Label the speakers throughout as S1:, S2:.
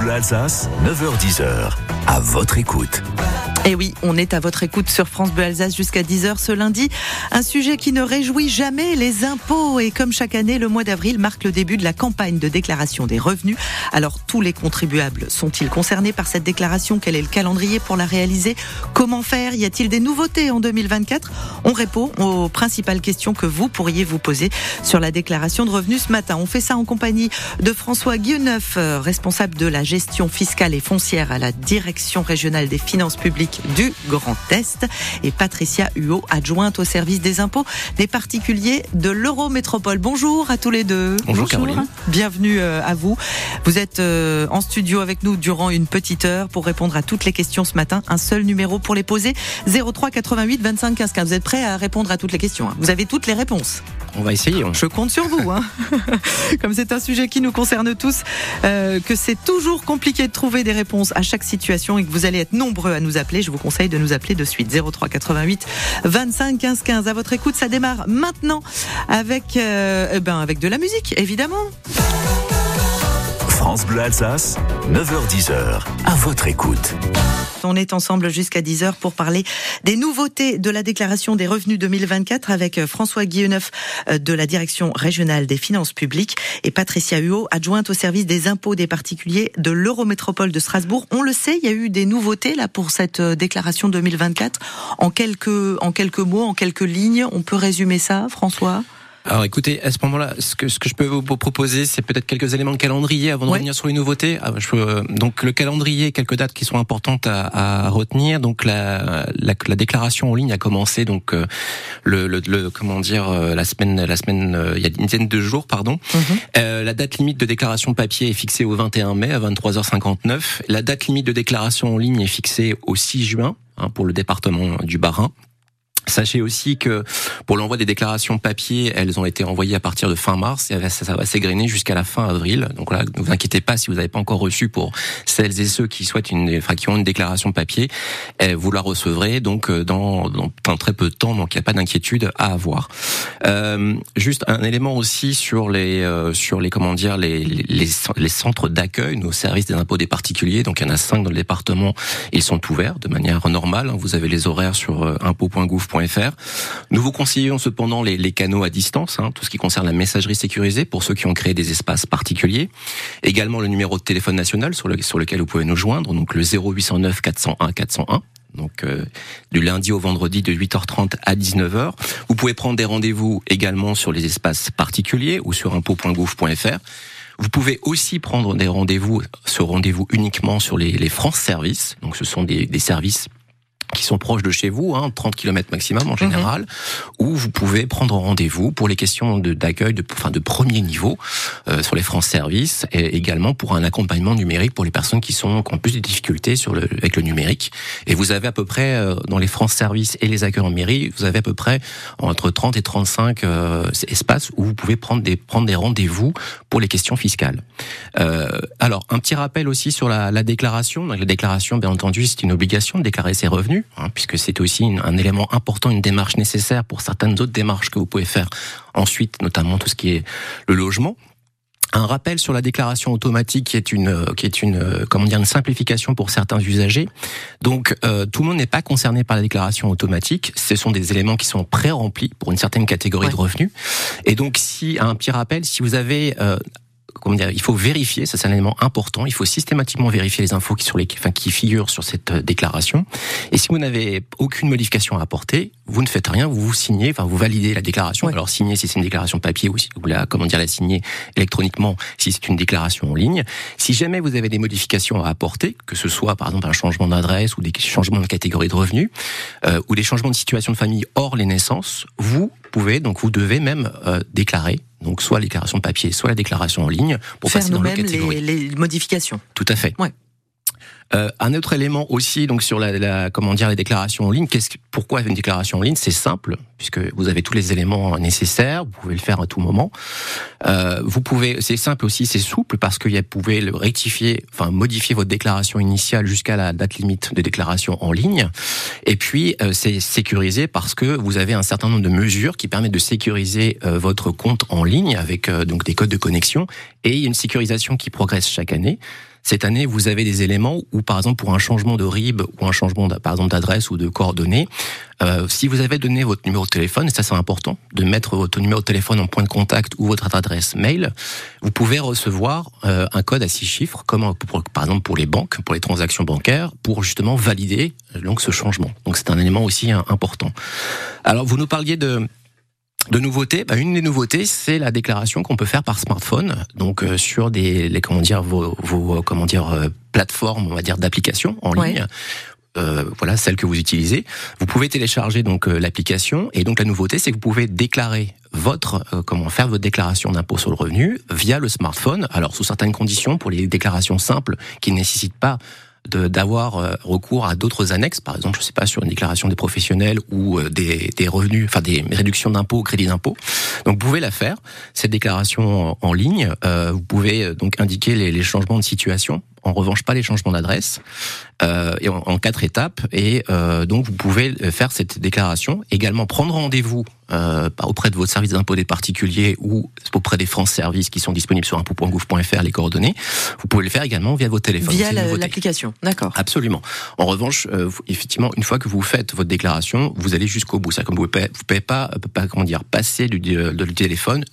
S1: Bleu Alsace, 9h-10h, à votre écoute.
S2: Et oui, on est à votre écoute sur France Bleu Alsace jusqu'à 10h ce lundi. Un sujet qui ne réjouit jamais, les impôts. Et comme chaque année, le mois d'avril marque le début de la campagne de déclaration des revenus. Alors, tous les contribuables sont-ils concernés par cette déclaration? Quel est le calendrier pour la réaliser? Comment faire? Y a-t-il des nouveautés en 2024? On répond aux principales questions que vous pourriez vous poser sur la déclaration de revenus ce matin. On fait ça en compagnie de François Guilleneuf, responsable de la gestion fiscale et foncière à la Direction régionale des finances publiques du Grand Est, et Patricia Huot, adjointe au service des impôts des particuliers de l'Eurométropole. Bonjour à tous les deux.
S3: Bonjour Caroline.
S2: Bienvenue à vous. Vous êtes en studio avec nous durant une petite heure pour répondre à toutes les questions ce matin. Un seul numéro pour les poser, 03 88 25 15 15. Vous êtes prêts à répondre à toutes les questions? Vous avez toutes les réponses?
S3: On va essayer.
S2: Je compte sur vous. Comme c'est un sujet qui nous concerne tous, que c'est toujours compliqué de trouver des réponses à chaque situation et que vous allez être nombreux à nous appeler, je vous conseille de nous appeler de suite. 03 88 25 15 15. À votre écoute, ça démarre maintenant avec de la musique, évidemment.
S1: France Bleu Alsace, 9h-10h, à votre écoute.
S2: On est ensemble jusqu'à 10h pour parler des nouveautés de la déclaration des revenus 2024 avec François Guilleneuf de la Direction régionale des finances publiques et Patricia Huot, adjointe au service des impôts des particuliers de l'Eurométropole de Strasbourg. On le sait, il y a eu des nouveautés là pour cette déclaration 2024. En quelques mots, en quelques lignes, on peut résumer ça, François ?
S3: Alors écoutez, à ce moment-là, ce que je peux vous proposer, c'est peut-être quelques éléments de calendrier avant de revenir sur les nouveautés. Donc le calendrier, quelques dates qui sont importantes à retenir. Donc la déclaration en ligne a commencé donc la semaine il y a une dizaine de jours, pardon. La date limite de déclaration papier est fixée au 21 mai à 23h59. La date limite de déclaration en ligne est fixée au 6 juin pour le département du Bas-Rhin. Sachez aussi que pour l'envoi des déclarations papier, elles ont été envoyées à partir de fin mars et ça va s'égrener jusqu'à la fin avril. Donc là, ne vous inquiétez pas si vous n'avez pas encore reçu pour celles et ceux qui souhaitent qui ont une déclaration papier, vous la recevrez donc dans très peu de temps. Donc il n'y a pas d'inquiétude à avoir. Juste un élément aussi sur les centres d'accueil, nos services des impôts des particuliers. Donc il y en a 5 dans le département. Ils sont ouverts de manière normale. Vous avez les horaires sur impôts.gouv.fr. Nous vous conseillons cependant les canaux à distance, tout ce qui concerne la messagerie sécurisée pour ceux qui ont créé des espaces particuliers. Également le numéro de téléphone national sur lequel vous pouvez nous joindre, donc le 0809 401 401. Donc du lundi au vendredi de 8h30 à 19h. Vous pouvez prendre des rendez-vous également sur les espaces particuliers ou sur impôts.gouv.fr. Vous pouvez aussi prendre des rendez-vous uniquement sur les France Services. Donc ce sont des services qui sont proches de chez vous, 30 km maximum en général, où vous pouvez prendre rendez-vous pour les questions d'accueil de premier niveau sur les France Services, et également pour un accompagnement numérique pour les personnes qui ont plus de difficultés avec le numérique. Et vous avez à peu près dans les France Services et les accueils en mairie, vous avez à peu près entre 30 et 35 espaces où vous pouvez prendre des rendez-vous pour les questions fiscales. Alors un petit rappel aussi sur la déclaration. Donc, la déclaration, bien entendu, c'est une obligation de déclarer ses revenus. Puisque c'est aussi un élément important, une démarche nécessaire pour certaines autres démarches que vous pouvez faire ensuite, notamment tout ce qui est le logement. Un rappel sur la déclaration automatique qui est une simplification pour certains usagers. Donc tout le monde n'est pas concerné par la déclaration automatique. Ce sont des éléments qui sont pré-remplis pour une certaine catégorie de revenus. Et donc un petit rappel, si vous avez il faut vérifier, ça c'est un élément important, il faut systématiquement vérifier les infos qui figurent sur cette déclaration. Et si vous n'avez aucune modification à apporter, vous ne faites rien, vous signez, vous validez la déclaration. Alors signer si c'est une déclaration papier ou si vous la signer électroniquement si c'est une déclaration en ligne. Si jamais vous avez des modifications à apporter, que ce soit par exemple un changement d'adresse ou des changements de catégorie de revenus, ou des changements de situation de famille hors les naissances, vous devez même déclarer. Donc soit la déclaration papier, soit la déclaration en ligne pour
S2: faire
S3: passer dans l'autre
S2: catégorie. Les modifications.
S3: Tout à fait.
S2: Ouais.
S3: Un autre élément aussi, donc sur les déclarations en ligne. Pourquoi une déclaration en ligne? C'est simple, puisque vous avez tous les éléments nécessaires. Vous pouvez le faire à tout moment. C'est simple aussi, c'est souple parce que vous pouvez le modifier votre déclaration initiale jusqu'à la date limite de déclaration en ligne. Et puis c'est sécurisé parce que vous avez un certain nombre de mesures qui permettent de sécuriser votre compte en ligne avec donc des codes de connexion, et il y a une sécurisation qui progresse chaque année. Cette année, vous avez des éléments où, par exemple, pour un changement de RIB ou un changement, par exemple, d'adresse ou de coordonnées, si vous avez donné votre numéro de téléphone, et ça c'est important, de mettre votre numéro de téléphone en point de contact ou votre adresse mail, vous pouvez recevoir un code à 6 chiffres, comme par exemple pour les banques, pour les transactions bancaires, pour justement valider donc ce changement. Donc c'est un élément aussi important. Alors vous nous parliez de nouveautés. Une des nouveautés, c'est la déclaration qu'on peut faire par smartphone, donc sur vos plateformes, on va dire, d'applications en ligne. Voilà, celle que vous utilisez. Vous pouvez télécharger donc l'application, et donc la nouveauté, c'est que vous pouvez déclarer faire votre déclaration d'impôt sur le revenu via le smartphone. Alors sous certaines conditions, pour les déclarations simples qui ne nécessitent pas d'avoir recours à d'autres annexes, par exemple, je sais pas, sur une déclaration des professionnels ou des revenus, enfin des réductions d'impôts, crédits d'impôt. Donc vous pouvez la faire, cette déclaration en ligne. Vous pouvez donc indiquer les changements de situation. En revanche, pas les changements d'adresse, et en 4 étapes. Et donc, vous pouvez faire cette déclaration. Également, prendre rendez-vous auprès de votre service d'impôt des particuliers ou auprès des France Services qui sont disponibles sur impôt.gouv.fr, les coordonnées. Vous pouvez le faire également via votre téléphone.
S2: Via l'application, d'accord.
S3: Absolument. En revanche, effectivement, une fois que vous faites votre déclaration, vous allez jusqu'au bout. C'est-à-dire que vous pouvez pas passer du téléphone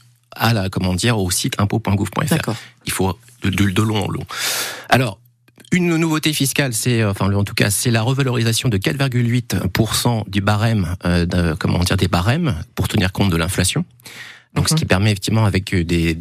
S3: au site impôt.gouv.fr.
S2: D'accord.
S3: Il faut de long en long. Alors, une nouveauté fiscale, c'est la revalorisation de 4,8% du barème, des barèmes, pour tenir compte de l'inflation. Donc, ce qui permet effectivement, avec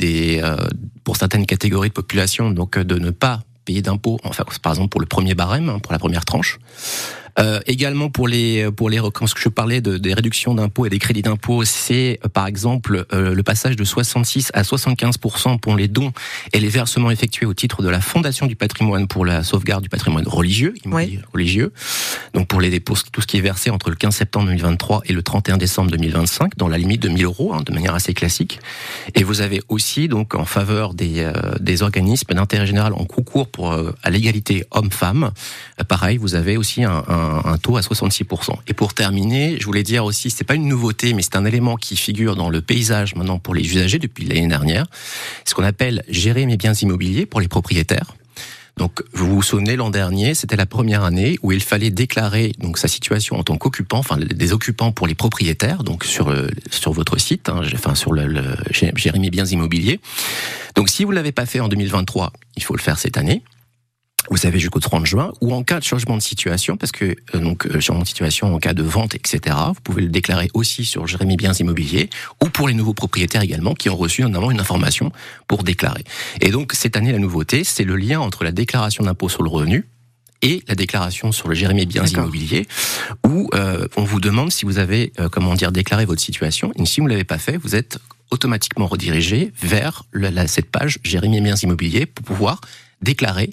S3: pour certaines catégories de population, donc de ne pas payer d'impôts, par exemple pour le premier barème, pour la première tranche. Également pour quand je parlais des réductions d'impôts et des crédits d'impôts, c'est par exemple le passage de 66 à 75% pour les dons et les versements effectués au titre de la Fondation du patrimoine pour la sauvegarde du patrimoine religieux, religieux. Donc pour tout ce qui est versé entre le 15 septembre 2023 et le 31 décembre 2025, dans la limite de 1 000 €, de manière assez classique. Et vous avez aussi donc en faveur des organismes d'intérêt général en concours à l'égalité homme-femme, pareil, vous avez aussi un taux à 66%. Et pour terminer, je voulais dire aussi, c'est pas une nouveauté, mais c'est un élément qui figure dans le paysage maintenant pour les usagers depuis l'année dernière, ce qu'on appelle gérer mes biens immobiliers pour les propriétaires. Donc, vous vous souvenez, l'an dernier, c'était la première année où il fallait déclarer donc sa situation en tant qu'occupant, des occupants pour les propriétaires, donc sur votre site, sur le gérer mes biens immobiliers. Donc, si vous l'avez pas fait en 2023, il faut le faire cette année. Vous avez jusqu'au 30 juin, ou en cas de changement de situation, parce que changement de situation en cas de vente, etc., vous pouvez le déclarer aussi sur Gérer mes biens immobiliers, ou pour les nouveaux propriétaires également, qui ont reçu notamment une information pour déclarer. Et donc, cette année, la nouveauté, c'est le lien entre la déclaration d'impôt sur le revenu et la déclaration sur le Gérer mes biens immobiliers, où on vous demande si vous avez, déclaré votre situation, et si vous ne l'avez pas fait, vous êtes automatiquement redirigé vers cette page Gérer mes biens immobiliers pour pouvoir déclarer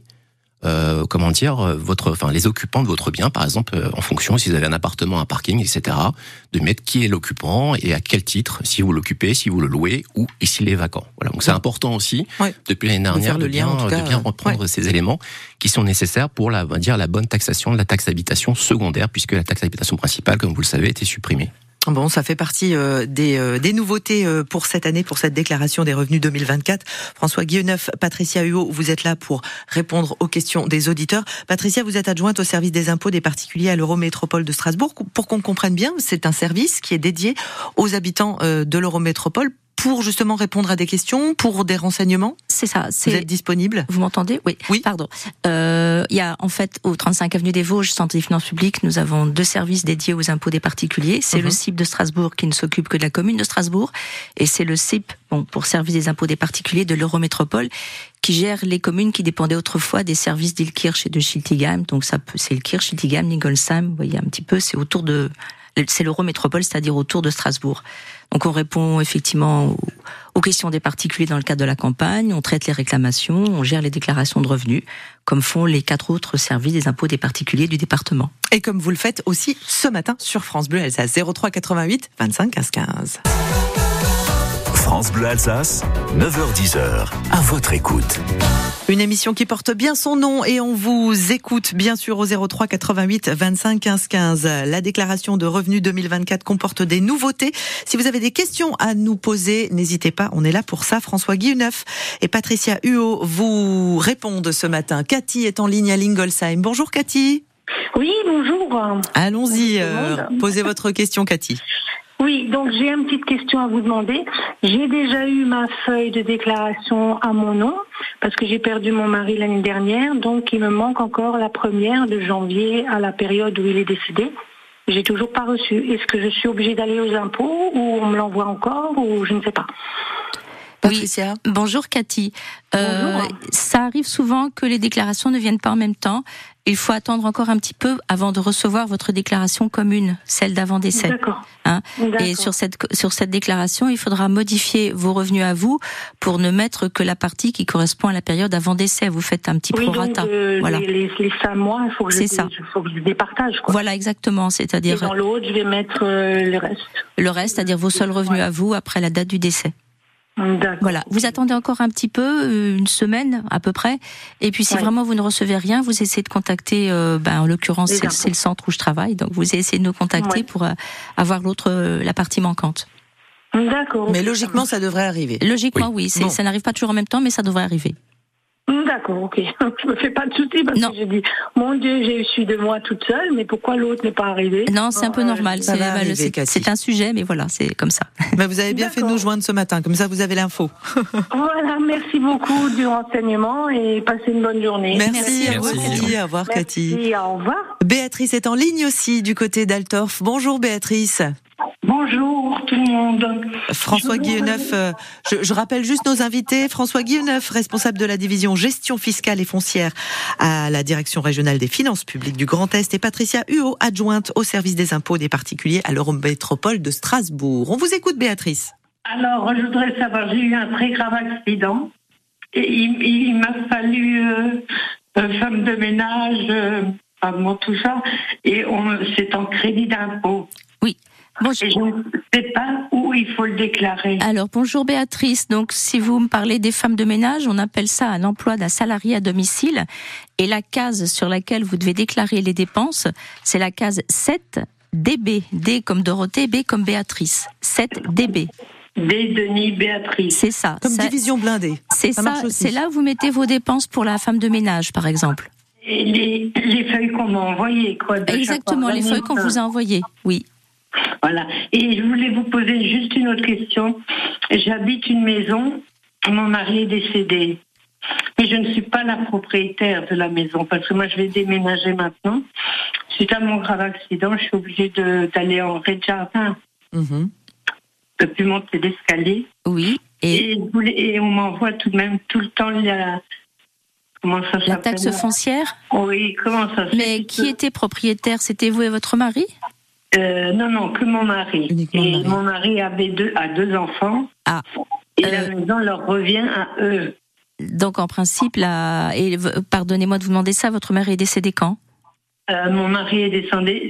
S3: les occupants de votre bien, par exemple, en fonction si vous avez un appartement, un parking, etc., de mettre qui est l'occupant et à quel titre, si vous l'occupez, si vous le louez ou s'il est vacant. Voilà. Donc c'est important aussi, depuis l'année dernière, de bien reprendre ces éléments qui sont nécessaires pour la bonne taxation de la taxe d'habitation secondaire, puisque la taxe d'habitation principale, comme vous le savez, a été supprimée.
S2: Bon, ça fait partie des nouveautés pour cette année, pour cette déclaration des revenus 2024. François Guilleneuf, Patricia Huot, vous êtes là pour répondre aux questions des auditeurs. Patricia, vous êtes adjointe au service des impôts des particuliers à l'Eurométropole de Strasbourg. Pour qu'on comprenne bien, c'est un service qui est dédié aux habitants de l'Eurométropole pour justement répondre à des questions, pour des renseignements.
S4: C'est ça.
S2: Vous êtes disponible ?
S4: Vous m'entendez ? Oui. Pardon. Il y a en fait au 35 avenue des Vosges, Centre des finances publiques, nous avons 2 services dédiés aux impôts des particuliers. C'est le CIP de Strasbourg qui ne s'occupe que de la commune de Strasbourg, et c'est le CIP, pour service des impôts des particuliers de l'Eurométropole, qui gère les communes qui dépendaient autrefois des services d'Ilkirch et de Schiltigheim. Donc c'est Ilkirch, Schiltigheim, Ningolsheim. Vous voyez un petit peu, c'est l'Eurométropole, c'est-à-dire autour de Strasbourg. Donc on répond effectivement aux questions des particuliers dans le cadre de la campagne, on traite les réclamations, on gère les déclarations de revenus, comme font les 4 autres services des impôts des particuliers du département.
S2: Et comme vous le faites aussi ce matin sur France Bleu Alsace, 03 88 25 15 15.
S1: France Bleu Alsace, 9h-10h, à votre écoute.
S2: Une émission qui porte bien son nom et on vous écoute bien sûr au 03 88 25 15 15. La déclaration de revenus 2024 comporte des nouveautés. Si vous avez des questions à nous poser, n'hésitez pas, on est là pour ça. François Guilleneuf et Patricia Huot vous répondent ce matin. Cathy est en ligne à Lingolsheim. Bonjour Cathy.
S5: Oui, bonjour.
S2: Allons-y, posez votre question Cathy.
S5: Oui, donc j'ai une petite question à vous demander. J'ai déjà eu ma feuille de déclaration à mon nom parce que j'ai perdu mon mari l'année dernière, donc il me manque encore la première de janvier à la période où il est décédé. J'ai toujours pas reçu. Est-ce que je suis obligée d'aller aux impôts ou on me l'envoie encore ou je ne sais pas.
S2: Patricia.
S4: Oui. Bonjour Cathy.
S5: Bonjour.
S4: Ça arrive souvent que les déclarations ne viennent pas en même temps. Il faut attendre encore un petit peu avant de recevoir votre déclaration commune, celle d'avant décès.
S5: D'accord.
S4: D'accord. Et sur cette déclaration, il faudra modifier vos revenus à vous pour ne mettre que la partie qui correspond à la période avant décès. Vous faites un petit prorata.
S5: Voilà. Les 5 mois, il faut que je départage. Quoi.
S4: Voilà, exactement. C'est-à-dire.
S5: Et dans l'autre, je vais mettre le reste.
S4: Le reste, c'est-à-dire vos seuls revenus à vous après la date du décès.
S5: D'accord.
S4: Voilà, vous attendez encore un petit peu, une semaine à peu près, et puis si vraiment vous ne recevez rien, vous essayez de contacter, en l'occurrence c'est le centre où je travaille, donc vous essayez de nous contacter pour avoir la partie manquante.
S5: D'accord.
S2: Mais logiquement ça devrait arriver.
S4: Logiquement oui, ça n'arrive pas toujours en même temps, mais ça devrait arriver.
S5: D'accord, ok. Je me fais pas de soucis parce que j'ai dit, mon Dieu, j'ai eu 2 mois toute seule, mais pourquoi l'autre n'est pas arrivé?
S4: Non, c'est un peu normal. C'est un sujet, mais voilà, c'est comme ça.
S2: Mais vous avez bien fait de nous joindre ce matin, comme ça vous avez l'info.
S5: Voilà, merci beaucoup du renseignement et passez une bonne journée.
S2: Merci à vous aussi. Au revoir Cathy.
S5: Merci, au revoir.
S2: Béatrice est en ligne aussi du côté d'Altorf. Bonjour Béatrice.
S5: Bonjour tout le monde.
S2: François Guilleneuf, je rappelle juste nos invités. François Guilleneuf, responsable de la division gestion fiscale et foncière à la direction régionale des finances publiques du Grand Est, et Patricia Huot, adjointe au service des impôts des particuliers à l'Eurométropole de Strasbourg. On vous écoute Béatrice.
S6: Alors, je voudrais savoir, j'ai eu un très grave accident et il m'a fallu femme de ménage, tout ça, et c'est en crédit d'impôt.
S4: Oui. Bonjour.
S6: Et je ne sais pas où il faut le déclarer.
S4: Alors, bonjour Béatrice. Donc, si vous me parlez des femmes de ménage, on appelle ça un emploi d'un salarié à domicile. Et la case sur laquelle vous devez déclarer les dépenses, c'est la case 7DB. D comme Dorothée, B comme Béatrice. 7DB.
S6: D, Denis, Béatrice.
S4: C'est ça.
S2: Comme division blindée.
S4: C'est ça. C'est là où vous mettez vos dépenses pour la femme de ménage, par exemple.
S6: Et les feuilles qu'on m'a envoyées, quoi.
S4: Exactement, les feuilles qu'on vous a envoyées, oui.
S6: Voilà. Et je voulais vous poser juste une autre question. J'habite une maison, mon mari est décédé. Mais je ne suis pas la propriétaire de la maison parce que moi je vais déménager maintenant. Suite à mon grave accident, je suis obligée d'aller en rez-de-jardin. Je ne peux plus monter l'escalier.
S4: Oui.
S6: Et on m'envoie tout de même tout le temps comment ça s'appelle ?
S4: La taxe foncière ?
S6: Oui, comment ça s'appelle ?
S4: Mais qui était propriétaire ? C'était vous et votre mari ?
S6: Non, que mon mari. Mon mari avait deux enfants.
S4: Ah.
S6: Et la maison leur revient à eux.
S4: Donc en principe, pardonnez-moi de vous demander ça, votre mari est décédé quand ?
S6: Mon mari est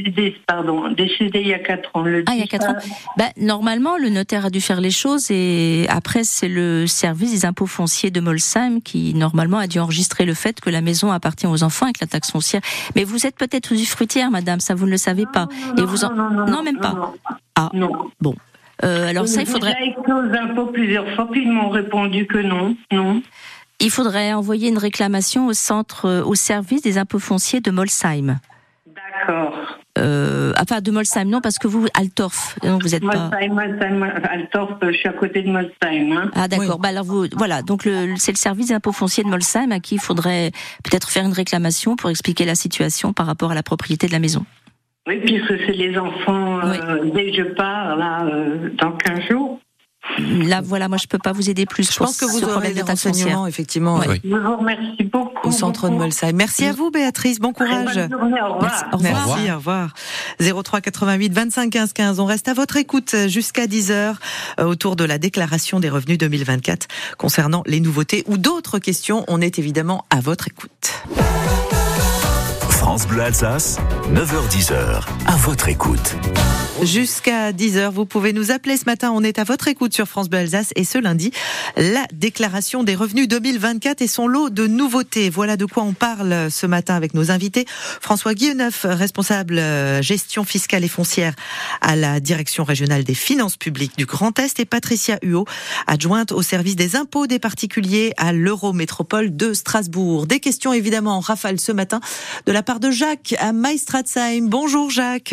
S6: décédé il y a 4 ans.
S4: Il y a 4 ans. Normalement, le notaire a dû faire les choses et après, c'est le service des impôts fonciers de Molsheim qui, normalement, a dû enregistrer le fait que la maison appartient aux enfants avec la taxe foncière. Mais vous êtes peut-être usufruitière, madame, ça vous ne le savez pas. Non, même pas.
S6: Non.
S4: Ah,
S6: non.
S4: Bon. Alors ça, il faudrait...
S6: J'ai écrit aux impôts plusieurs fois, puis ils m'ont répondu que non.
S4: Il faudrait envoyer une réclamation au service des impôts fonciers de Molsheim.
S6: D'accord.
S4: De Molsheim, non, parce que vous, Altorf, vous êtes pas...
S6: Molsheim, Altorf, je suis à côté de Molsheim. Hein.
S4: Ah d'accord,
S2: oui.
S4: Alors voilà, donc c'est le service des impôts fonciers de Molsheim à qui il faudrait peut-être faire une réclamation pour expliquer la situation par rapport à la propriété de la maison.
S6: Oui, puisque c'est les enfants, dès que je pars, dans 15 jours.
S4: Là, voilà, moi je peux pas vous aider plus.
S2: Je pense que vous aurez les renseignements, effectivement.
S6: Oui. Je vous remercie beaucoup.
S2: Au centre de Molsheim. Merci à vous, Béatrice. Bon courage.
S6: Bonne journée, au revoir.
S2: Merci, au revoir. 03 88 25 15 15. On reste à votre écoute jusqu'à 10h autour de la déclaration des revenus 2024 concernant les nouveautés ou d'autres questions. On est évidemment à votre écoute.
S1: France France Bleu Alsace, 9h-10h, à votre écoute.
S2: Jusqu'à 10h, vous pouvez nous appeler ce matin. On est à votre écoute sur France Bleu Alsace. Et ce lundi, la déclaration des revenus 2024 et son lot de nouveautés. Voilà de quoi on parle ce matin avec nos invités. François Guilleneuf, responsable gestion fiscale et foncière à la Direction régionale des finances publiques du Grand Est, et Patricia Huot, adjointe au service des impôts des particuliers à l'Eurométropole de Strasbourg. Des questions évidemment en rafale ce matin de la part de Jacques à Meistratzheim. Bonjour Jacques.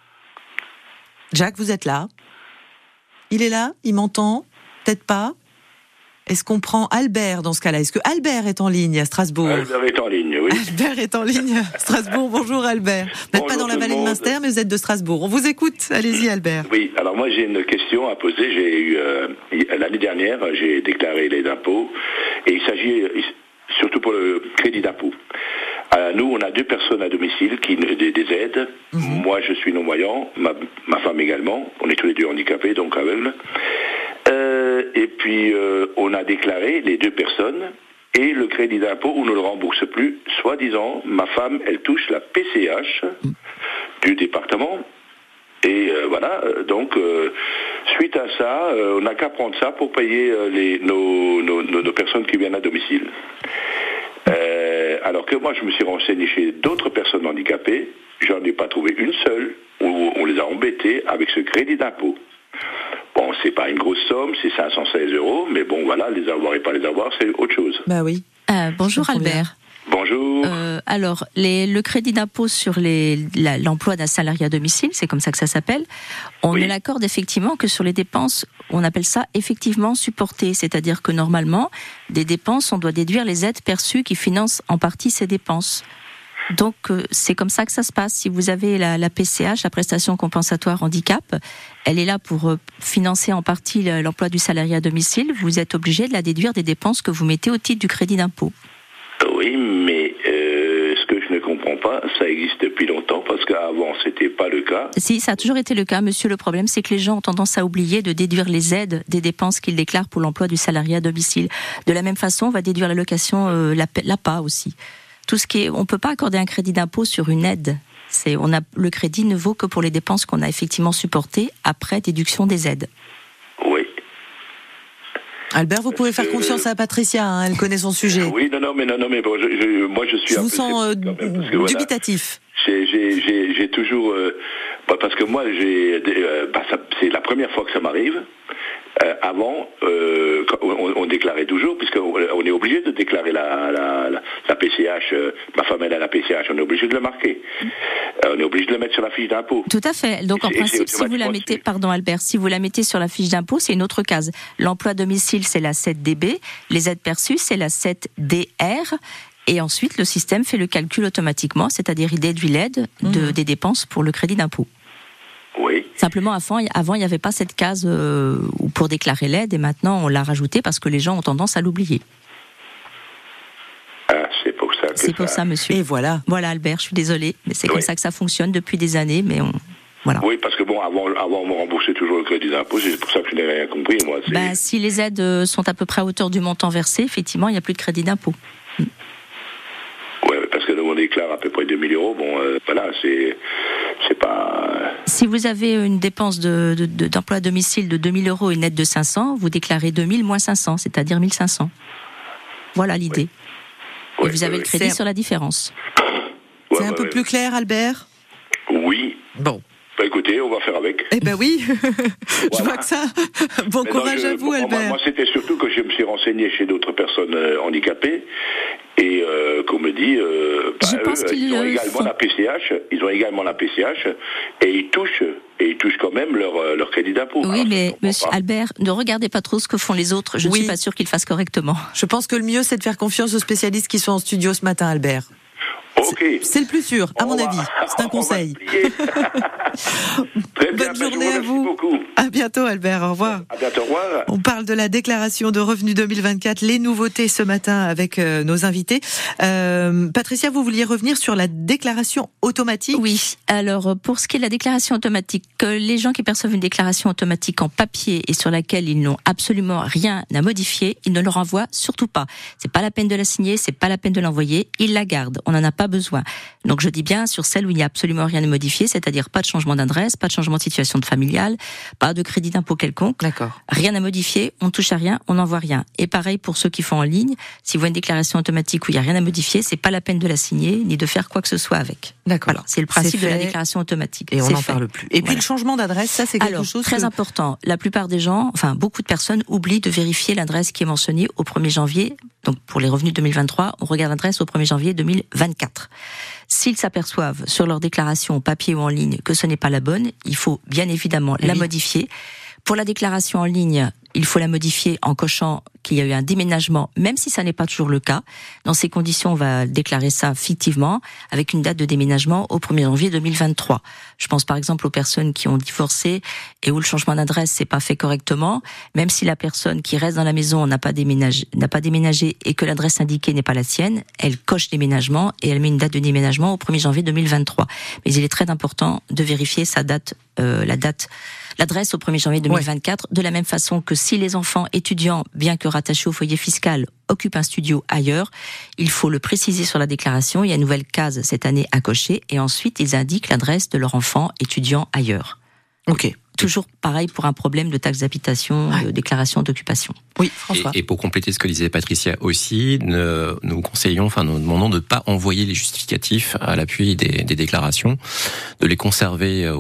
S2: Jacques, vous êtes là? Il est là? Il m'entend? Peut-être pas? Est-ce qu'on prend Albert dans ce cas-là? Est-ce que Albert est en ligne à Strasbourg?
S7: Albert est en ligne, oui.
S2: Albert est en ligne à Strasbourg. Bonjour Albert. Vous n'êtes pas dans la vallée de Münster, mais vous êtes de Strasbourg. On vous écoute. Allez-y Albert.
S7: Oui, alors moi j'ai une question à poser. J'ai eu l'année dernière, j'ai déclaré les impôts et il s'agit surtout pour le crédit d'impôt. Nous, on a 2 personnes à domicile des aides. Moi, je suis non-voyant, ma femme également. On est tous les 2 handicapés, donc aveugles. Et puis, on a déclaré les 2 personnes et le crédit d'impôt, on ne le rembourse plus. Soi-disant, ma femme, elle touche la PCH du département. Et voilà, donc, suite à ça, on n'a qu'à prendre ça pour payer nos personnes qui viennent à domicile. Alors que moi, je me suis renseigné chez d'autres personnes handicapées, j'en ai pas trouvé une seule où on les a embêtés avec ce crédit d'impôt. Bon, c'est pas une grosse somme, c'est 516 €, mais bon, voilà, les avoir et pas les avoir, c'est autre chose.
S2: Bah oui.
S4: Bonjour Albert.
S7: Bonjour.
S4: Alors, le crédit d'impôt sur l'emploi d'un salarié à domicile, c'est comme ça que ça s'appelle, on ne l'accorde effectivement que sur les dépenses, on appelle ça effectivement supportées, c'est-à-dire que normalement, des dépenses, on doit déduire les aides perçues qui financent en partie ces dépenses. Donc, c'est comme ça que ça se passe. Si vous avez la PCH, la prestation compensatoire handicap, elle est là pour financer en partie l'emploi du salarié à domicile, vous êtes obligé de la déduire des dépenses que vous mettez au titre du crédit d'impôt.
S7: Oui, mais ce que je ne comprends pas, ça existe depuis longtemps, parce qu'avant, c'était pas le cas.
S4: Si, ça a toujours été le cas, monsieur. Le problème, c'est que les gens ont tendance à oublier de déduire les aides des dépenses qu'ils déclarent pour l'emploi du salarié à domicile. De la même façon, on va déduire l'allocation, l'APA aussi. Tout ce qui est, on peut pas accorder un crédit d'impôt sur une aide. Le crédit ne vaut que pour les dépenses qu'on a effectivement supportées après déduction des aides.
S7: Oui.
S2: Albert, vous pouvez faire confiance à Patricia, hein, elle connaît son sujet.
S7: Oui, non, mais moi je suis.
S2: Je vous sens dubitatif.
S7: J'ai toujours, parce que moi c'est la première fois que ça m'arrive. Avant, on déclarait toujours, puisqu'on est obligé de déclarer la PCH. Ma femme elle a la PCH, on est obligé de le marquer. On est obligé de le mettre sur la fiche d'impôt.
S4: Tout à fait. Donc en principe, si vous la mettez, pardon Albert, si vous la mettez sur la fiche d'impôt, c'est une autre case. L'emploi à domicile, c'est la 7DB. Les aides perçues, c'est la 7DR. Et ensuite, le système fait le calcul automatiquement, c'est-à-dire il déduit l'aide des dépenses pour le crédit d'impôt.
S7: Oui.
S4: Simplement, avant, il n'y avait pas cette case pour déclarer l'aide, et maintenant, on l'a rajoutée parce que les gens ont tendance à l'oublier.
S7: Ah, c'est pour ça que
S4: c'est pour ça, monsieur.
S2: Et voilà.
S4: Voilà, Albert, je suis désolée, mais c'est comme ça que ça fonctionne depuis des années, mais voilà.
S7: Oui, parce que bon, avant, on me remboursait toujours le crédit d'impôt, c'est pour ça que je n'ai rien compris, moi.
S4: Si les aides sont à peu près à hauteur du montant versé, effectivement, il n'y a plus de crédit d'impôt.
S7: Oui, parce que on déclare à peu près 2 000 €, voilà, c'est pas...
S4: Si vous avez une dépense d'emploi à domicile de 2 000 € et une aide de 500, vous déclarez 2 000 moins 500, c'est-à-dire 1 500. Voilà l'idée.
S7: Oui.
S4: Et vous avez le crédit sur la différence.
S2: C'est un peu plus clair, Albert ?
S7: Oui.
S2: Bon.
S7: Bah écoutez, on va faire avec.
S2: Eh ben oui, je vois que ça. Bon courage à vous, Albert.
S7: Moi, c'était surtout que je me suis renseigné chez d'autres personnes handicapées et qu'on me dit, ils ont également la PCH, et ils touchent quand même leur crédit d'impôt.
S4: Oui, mais monsieur Albert, ne regardez pas trop ce que font les autres. Je ne suis pas sûre qu'ils fassent correctement.
S2: Je pense que le mieux, c'est de faire confiance aux spécialistes qui sont en studio ce matin, Albert.
S7: Okay.
S2: C'est le plus sûr, à mon avis. C'est un conseil.
S7: Très bien,
S2: bonne journée à vous.
S7: Beaucoup.
S2: À bientôt, Albert. Au revoir.
S7: À bientôt, au revoir.
S2: On parle de la déclaration de revenus 2024, les nouveautés ce matin avec nos invités. Patricia, vous vouliez revenir sur la déclaration automatique ?
S4: Oui. Alors, pour ce qui est de la déclaration automatique, les gens qui perçoivent une déclaration automatique en papier et sur laquelle ils n'ont absolument rien à modifier, ils ne le renvoient surtout pas. C'est pas la peine de la signer, c'est pas la peine de l'envoyer. Ils la gardent. On n'en a pas besoin besoin. Donc je dis bien sur celles où il n'y a absolument rien à modifier, c'est-à-dire pas de changement d'adresse, pas de changement de situation familiale, pas de crédit d'impôt quelconque.
S2: D'accord.
S4: Rien à modifier, on touche à rien, on n'envoie rien. Et pareil pour ceux qui font en ligne, si vous voyez une déclaration automatique où il n'y a rien à modifier, c'est pas la peine de la signer, ni de faire quoi que ce soit avec.
S2: D'accord.
S4: Voilà, c'est le principe de la déclaration automatique.
S2: Et on n'en parle plus. Et puis le changement d'adresse, ça c'est quelque chose
S4: très important. La plupart des gens, enfin beaucoup de personnes oublient de vérifier l'adresse qui est mentionnée au 1er janvier. Donc pour les revenus 2023, on regarde l'adresse au 1er janvier 2024. S'ils s'aperçoivent sur leur déclaration papier ou en ligne que ce n'est pas la bonne, il faut bien évidemment la modifier. Pour la déclaration en ligne, il faut la modifier en cochant qu'il y a eu un déménagement, même si ça n'est pas toujours le cas. Dans ces conditions, on va déclarer ça fictivement, avec une date de déménagement au 1er janvier 2023. Je pense par exemple aux personnes qui ont divorcé et où le changement d'adresse s'est pas fait correctement. Même si la personne qui reste dans la maison n'a pas déménagé et que l'adresse indiquée n'est pas la sienne, elle coche déménagement et elle met une date de déménagement au 1er janvier 2023. Mais il est très important de vérifier sa date, l'adresse au 1er janvier 2024, de la même façon que si les enfants étudiants, bien que rattachés au foyer fiscal, occupent un studio ailleurs, il faut le préciser sur la déclaration. Il y a une nouvelle case cette année à cocher et ensuite ils indiquent l'adresse de leur enfant étudiant ailleurs.
S2: Ok.
S4: Toujours pareil pour un problème de taxe d'habitation, de déclaration d'occupation.
S2: Oui, François.
S3: Et pour compléter ce que disait Patricia aussi, nous conseillons, nous demandons de ne pas envoyer les justificatifs à l'appui des déclarations, de les conserver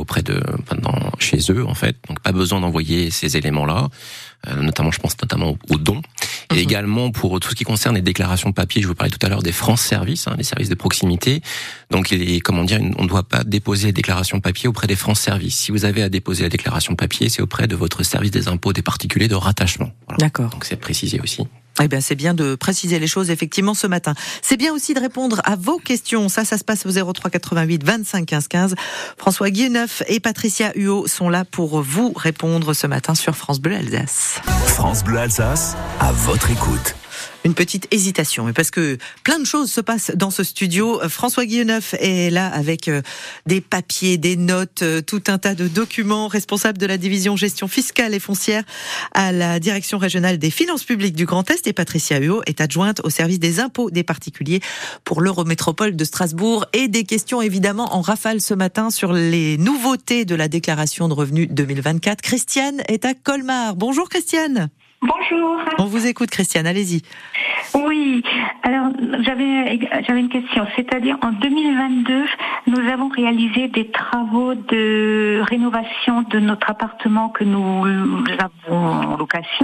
S3: chez eux en fait. Donc pas besoin d'envoyer ces éléments-là. Notamment, je pense notamment aux dons. Et également pour tout ce qui concerne les déclarations papier, je vous parlais tout à l'heure des France Services, les services de proximité. Donc, on ne doit pas déposer les déclarations papier auprès des France Services. Si vous avez à déposer la déclaration papier, c'est auprès de votre service des impôts des particuliers de rattachement. Voilà.
S2: D'accord.
S3: Donc, c'est précisé aussi.
S2: Eh bien, c'est bien de préciser les choses, effectivement, ce matin. C'est bien aussi de répondre à vos questions. Ça se passe au 03 88 25 15 15. François Guilleneuf et Patricia Huot sont là pour vous répondre ce matin sur France Bleu Alsace.
S1: France Bleu Alsace, à votre écoute.
S2: Une petite hésitation, mais parce que plein de choses se passent dans ce studio. François Guilleneuf est là avec des papiers, des notes, tout un tas de documents, responsable de la division gestion fiscale et foncière à la direction régionale des finances publiques du Grand Est, et Patricia Huot est adjointe au service des impôts des particuliers pour l'Eurométropole de Strasbourg, et des questions évidemment en rafale ce matin sur les nouveautés de la déclaration de revenus 2024. Christiane est à Colmar. Bonjour Christiane.
S5: Bonjour.
S2: On vous écoute Christiane, allez-y.
S5: Oui, alors j'avais une question, c'est-à-dire en 2022, nous avons réalisé des travaux de rénovation de notre appartement que nous avons en location.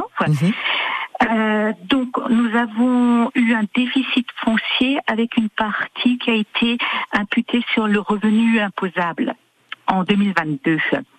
S5: Donc nous avons eu un déficit foncier avec une partie qui a été imputée sur le revenu imposable en 2022.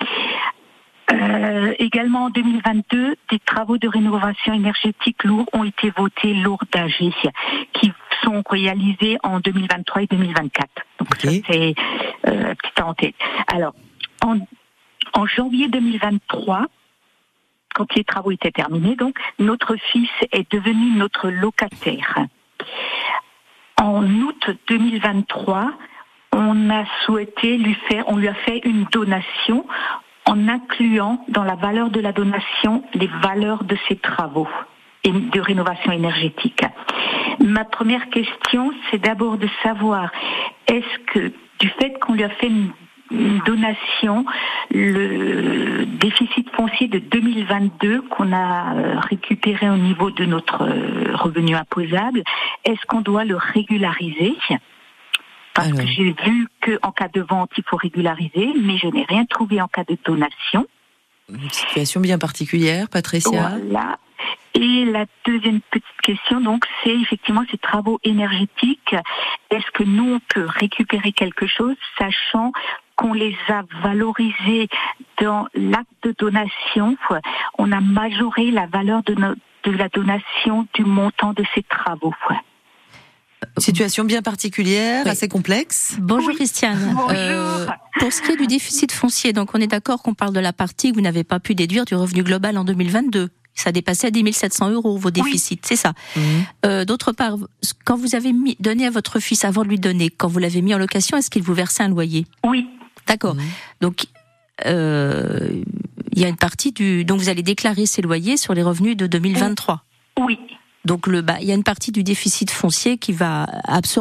S5: Également en 2022, des travaux de rénovation énergétique lourds ont été votés lourds d'AG qui sont réalisés en 2023 et 2024. Donc ça c'est petit en tête. Alors en janvier 2023, quand les travaux étaient terminés, donc notre fils est devenu notre locataire. En août 2023, on lui a fait une donation en incluant dans la valeur de la donation les valeurs de ses travaux de rénovation énergétique. Ma première question, c'est d'abord de savoir, est-ce que du fait qu'on lui a fait une donation, le déficit foncier de 2022 qu'on a récupéré au niveau de notre revenu imposable, est-ce qu'on doit le régulariser ? Parce que j'ai vu qu'en cas de vente, il faut régulariser, mais je n'ai rien trouvé en cas de donation.
S2: Une situation bien particulière, Patricia.
S5: Voilà. Et la deuxième petite question, donc, c'est effectivement ces travaux énergétiques. Est-ce que nous, on peut récupérer quelque chose, sachant qu'on les a valorisés dans l'acte de donation? On a majoré la valeur de la donation du montant de ces travaux.
S2: Situation bien particulière, assez complexe.
S4: Bonjour Christiane.
S5: Bonjour.
S4: Pour ce qui est du déficit foncier, donc on est d'accord qu'on parle de la partie que vous n'avez pas pu déduire du revenu global en 2022. Ça dépassait 10 700 € vos déficits, c'est ça. D'autre part, quand vous avez donné à votre fils, avant de lui donner, quand vous l'avez mis en location, est-ce qu'il vous versait un loyer?
S5: Oui.
S4: D'accord. Donc, il y a une partie donc vous allez déclarer ces loyers sur les revenus de 2023.
S5: Oui.
S4: Donc il y a une partie du déficit foncier qui va absorber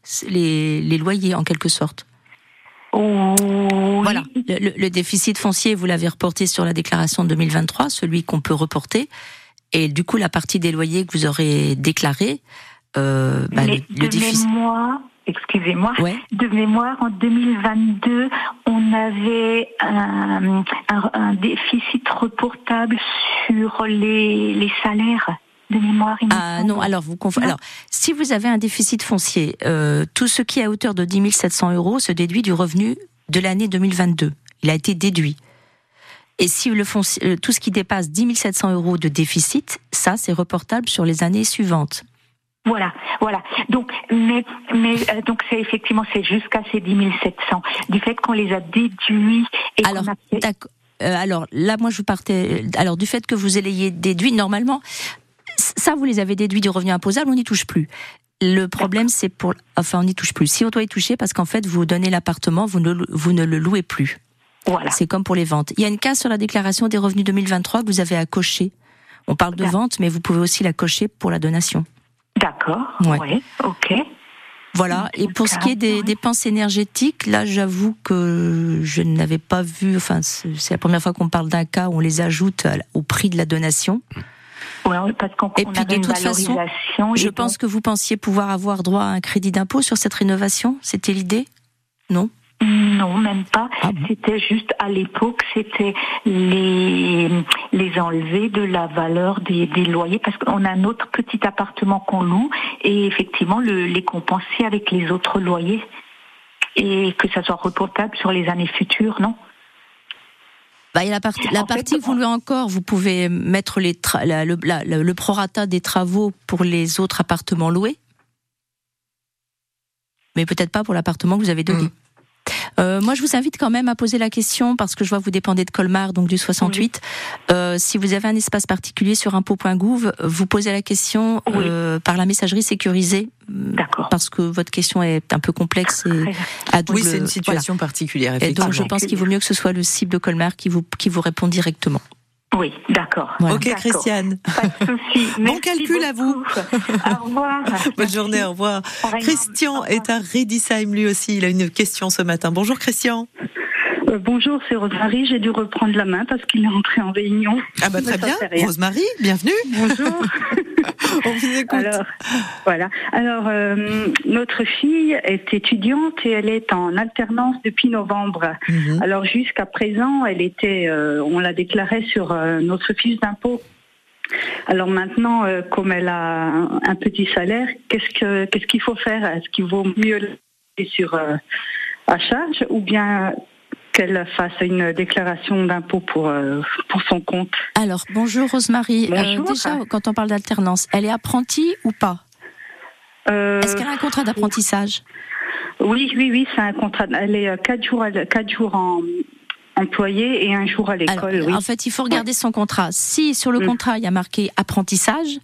S4: les loyers en quelque sorte.
S5: Oui.
S4: Voilà, le déficit foncier, vous l'avez reporté sur la déclaration de 2023, celui qu'on peut reporter, et du coup la partie des loyers que vous aurez déclaré, le déficit.
S5: Excusez-moi,
S4: ouais.
S5: De mémoire, en 2022, on avait un déficit reportable sur les salaires. De mémoire,
S4: non, alors vous confondez. Alors, si vous avez un déficit foncier, tout ce qui est à hauteur de 10 700 € se déduit du revenu de l'année 2022. Il a été déduit. Et si tout ce qui dépasse 10 700 € de déficit, ça, c'est reportable sur les années suivantes.
S5: Voilà. Donc, donc c'est effectivement, c'est jusqu'à ces 10 700. Du fait qu'on les a déduits et
S4: alors, alors là, moi, je partais. Alors, du fait que vous l'ayez déduit, normalement, ça, vous les avez déduits du revenu imposable, on n'y touche plus. Le problème, c'est on n'y touche plus. Si on doit y toucher, parce qu'en fait, vous donnez l'appartement, vous ne le louez plus.
S5: Voilà.
S4: C'est comme pour les ventes. Il y a une case sur la déclaration des revenus 2023 que vous avez à cocher. On parle de vente, mais vous pouvez aussi la cocher pour la donation.
S5: D'accord.
S4: Ouais.
S5: Oui. Ok.
S4: Voilà. Et pour ce qui est des dépenses énergétiques, là, j'avoue que je n'avais pas vu. Enfin, c'est la première fois qu'on parle d'un cas où on les ajoute au prix de la donation.
S5: Oui, parce qu'on
S4: et puis de toute façon, je pense que vous pensiez pouvoir avoir droit à un crédit d'impôt sur cette rénovation. C'était l'idée ? Non ?
S5: Non, même pas.
S4: Ah bon.
S5: C'était juste à l'époque, c'était les enlever de la valeur des loyers, parce qu'on a un autre petit appartement qu'on loue et effectivement les compenser avec les autres loyers et que ça soit reportable sur les années futures, non ?
S4: Il y a la partie que vous louez encore, vous pouvez mettre le prorata des travaux pour les autres appartements loués, mais peut-être pas pour l'appartement que vous avez donné. Moi, je vous invite quand même à poser la question, parce que je vois que vous dépendez de Colmar, donc du 68. Oui. Si vous avez un espace particulier sur impôts.gouv, vous posez la question par la messagerie sécurisée.
S5: D'accord.
S4: Parce que votre question est un peu complexe et à double.
S2: Oui, c'est une situation particulière, effectivement.
S4: Et donc, je pense qu'il vaut mieux que ce soit le cible de Colmar qui vous répond directement.
S5: Oui, d'accord.
S2: Voilà. Ok, Christiane.
S5: Pas de souci.
S2: Bon calcul à vous.
S5: Au revoir.
S2: Bonne journée, au revoir. Christian est à Riedisheim, lui aussi. Il a une question ce matin. Bonjour, Christian.
S8: Bonjour, c'est Rosemarie. J'ai dû reprendre la main parce qu'il est entré en réunion.
S2: Ah bah très bien. Rosemarie, bienvenue.
S8: Bonjour.
S2: On vous écoute.
S8: Alors, voilà. Alors, notre fille est étudiante et elle est en alternance depuis novembre. Mm-hmm. Alors, jusqu'à présent, elle était, on la déclarait sur notre fiche d'impôt. Alors maintenant, comme elle a un petit salaire, qu'est-ce qu'il faut faire ? Est-ce qu'il vaut mieux le sur à charge ou bien qu'elle fasse une déclaration d'impôt pour son compte?
S4: Alors, bonjour Rosemarie.
S8: Bonjour.
S4: Déjà, quand on parle d'alternance, elle est apprentie ou pas? Est-ce qu'elle a un contrat d'apprentissage?
S8: Oui, c'est un contrat. Elle est 4 jours en employée et 1 jour à l'école.
S4: Alors,
S8: oui.
S4: En fait, il faut regarder son contrat. Si sur le contrat, il y a marqué apprentissage,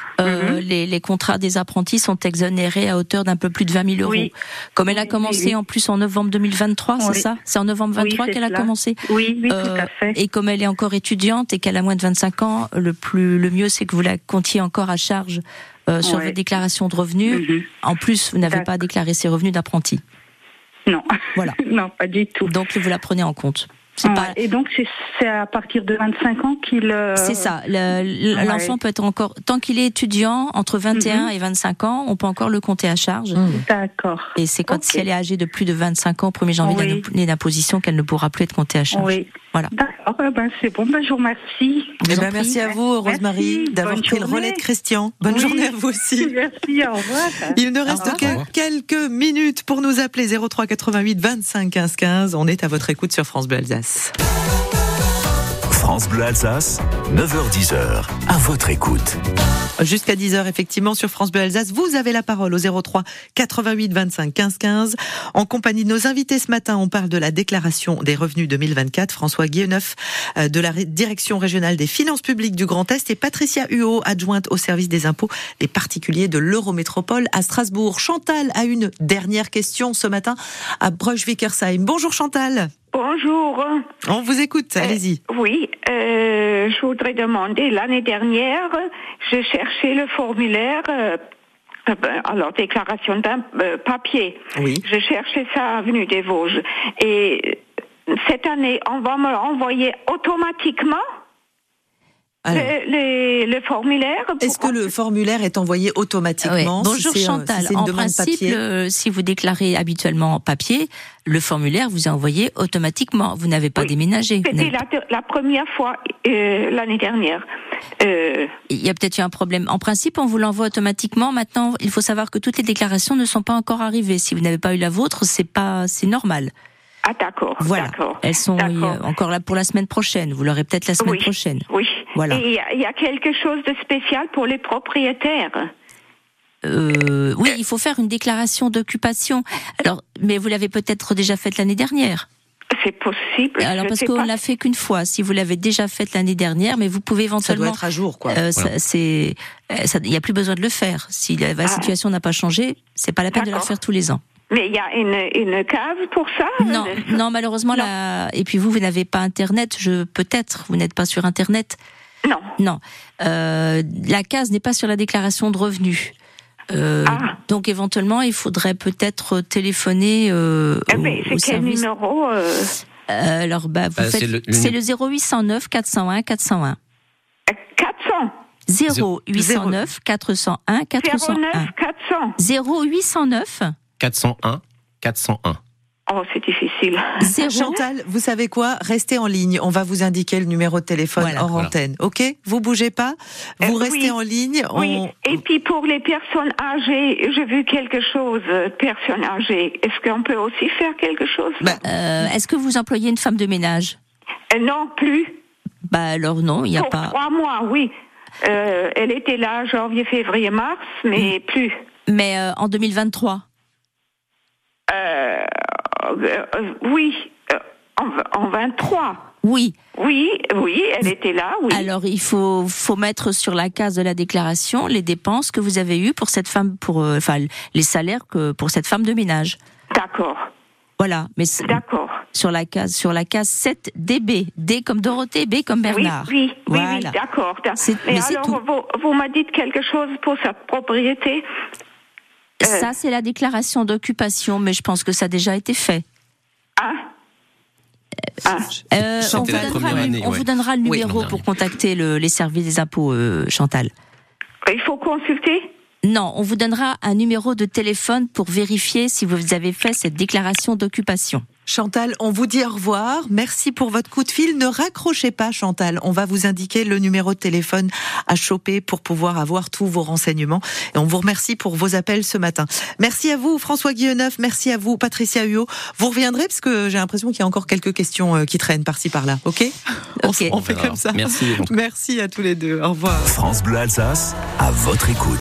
S4: les contrats des apprentis sont exonérés à hauteur d'un peu plus de 20 000 €. Oui. Comme elle a commencé en plus en novembre 2023, c'est ça? C'est en novembre 2023 qu'elle a commencé?
S8: Oui, tout à fait.
S4: Et comme elle est encore étudiante et qu'elle a moins de 25 ans, le mieux c'est que vous la comptiez encore à charge sur votre déclaration de revenus. En plus, vous n'avez pas déclaré ses revenus d'apprenti.
S8: Non.
S4: Voilà.
S8: Non, pas du tout.
S4: Donc vous la prenez en compte.
S8: Et donc c'est à partir de 25 ans qu'il...
S4: C'est ça. L'enfant peut être encore... Tant qu'il est étudiant, entre 21 et 25 ans, on peut encore le compter à charge.
S8: D'accord.
S4: Et c'est si elle est âgée de plus de 25 ans, au 1er janvier de l'année d'imposition, qu'elle ne pourra plus être comptée à charge.
S8: Oui.
S4: Voilà.
S8: D'accord, c'est bon. Je vous remercie.
S2: Merci à vous, Rosemarie, d'avoir pris le relais de Christian. Bonne journée à vous aussi.
S8: Merci, au revoir.
S2: Il ne reste que quelques minutes pour nous appeler 03 88 25 15 15. On est à votre écoute sur France Bleu Alsace.
S1: France Bleu Alsace, 9h-10h, à votre écoute.
S2: Jusqu'à 10h, effectivement, sur France Bleu Alsace, vous avez la parole au 03 88 25 15 15. En compagnie de nos invités ce matin, on parle de la déclaration des revenus 2024. François Guilleneuf de la Direction régionale des finances publiques du Grand Est et Patricia Huot, adjointe au service des impôts des particuliers de l'Eurométropole à Strasbourg. Chantal a une dernière question ce matin à Bruch-Wickersheim. Bonjour Chantal.
S9: Bonjour.
S2: On vous écoute, allez-y.
S9: Oui, je voudrais demander, l'année dernière, j'ai cherché le formulaire Alors, déclaration d'un papier.
S2: Oui.
S9: Je cherchais ça avenue des Vosges. Et cette année, on va me l'envoyer automatiquement.
S2: Alors,
S9: Le formulaire.
S2: est-ce que le formulaire est envoyé automatiquement?
S4: Bonjour
S2: si
S4: Chantal.
S2: si c'est une
S4: en
S2: demande
S4: principe,
S2: papier
S4: si vous déclarez habituellement en papier, le formulaire vous est envoyé automatiquement. Vous n'avez pas déménagé.
S9: C'était la première fois l'année dernière.
S4: Il y a peut-être eu un problème. En principe, on vous l'envoie automatiquement. Maintenant, il faut savoir que toutes les déclarations ne sont pas encore arrivées. Si vous n'avez pas eu la vôtre, c'est normal.
S9: Ah d'accord.
S4: Voilà.
S9: D'accord.
S4: Elles sont encore là pour la semaine prochaine. Vous l'aurez peut-être la semaine prochaine.
S9: Oui.
S4: Voilà.
S9: Et il y a quelque chose de spécial pour les propriétaires.
S4: Oui, il faut faire une déclaration d'occupation. Alors, mais vous l'avez peut-être déjà faite l'année dernière.
S9: C'est possible.
S4: Alors parce qu'on l'a fait qu'une fois. Si vous l'avez déjà faite l'année dernière, mais vous pouvez éventuellement.
S2: Ça doit être à jour, quoi.
S4: Il n'y a plus besoin de le faire. Si la situation n'a pas changé, c'est pas la peine de le faire tous les ans.
S9: Mais il y a une case pour ça?
S4: Non, malheureusement, et puis vous n'avez pas Internet. Peut-être, vous n'êtes pas sur Internet. Non. La case n'est pas sur la déclaration de revenus. Donc éventuellement, il faudrait peut-être téléphoner au
S9: c'est quel numéro
S4: Alors, c'est le 0809 401 401.
S9: 400
S4: 0809 401 401.
S9: 09 400
S4: 0809
S3: 401 401.
S9: Oh, c'est difficile.
S2: Chantal, vous savez quoi? Restez en ligne. On va vous indiquer le numéro de téléphone hors antenne. Ok? Vous bougez pas. Vous restez en ligne.
S9: Oui. Et puis pour les personnes âgées, j'ai vu quelque chose. Personnes âgées. Est-ce qu'on peut aussi faire quelque chose?
S4: Est-ce que vous employez une femme de ménage?
S9: Non, plus.
S4: Alors non, il n'y a pas.
S9: 3 mois, oui. Elle était là janvier, février, mars, mais plus.
S4: Mais en 2023?
S9: Oui, en 23.
S4: Oui,
S9: elle était là, oui.
S4: Alors il faut mettre sur la case de la déclaration les dépenses que vous avez eues pour cette femme, les salaires pour cette femme de ménage.
S9: D'accord.
S4: Voilà, mais
S9: d'accord.
S4: Sur la case 7 DB, D comme Dorothée, B comme Bernard.
S9: Oui,
S4: voilà.
S9: D'accord.
S4: Mais alors
S9: vous m'avez dit quelque chose pour sa propriété.
S4: Ça, c'est la déclaration d'occupation, mais je pense que ça a déjà été fait. On vous donnera le numéro pour contacter les services des impôts, Chantal.
S9: Il faut consulter?
S4: Non, on vous donnera un numéro de téléphone pour vérifier si vous avez fait cette déclaration d'occupation.
S2: Chantal, on vous dit au revoir. Merci pour votre coup de fil. Ne raccrochez pas, Chantal. On va vous indiquer le numéro de téléphone à choper pour pouvoir avoir tous vos renseignements. Et on vous remercie pour vos appels ce matin. Merci à vous, François Guilleneuf. Merci à vous, Patricia Huot. Vous reviendrez parce que j'ai l'impression qu'il y a encore quelques questions qui traînent par-ci par-là. Ok. On fait comme ça.
S3: Merci.
S2: Merci à tous les deux. Au revoir.
S1: France Bleu Alsace, à votre écoute.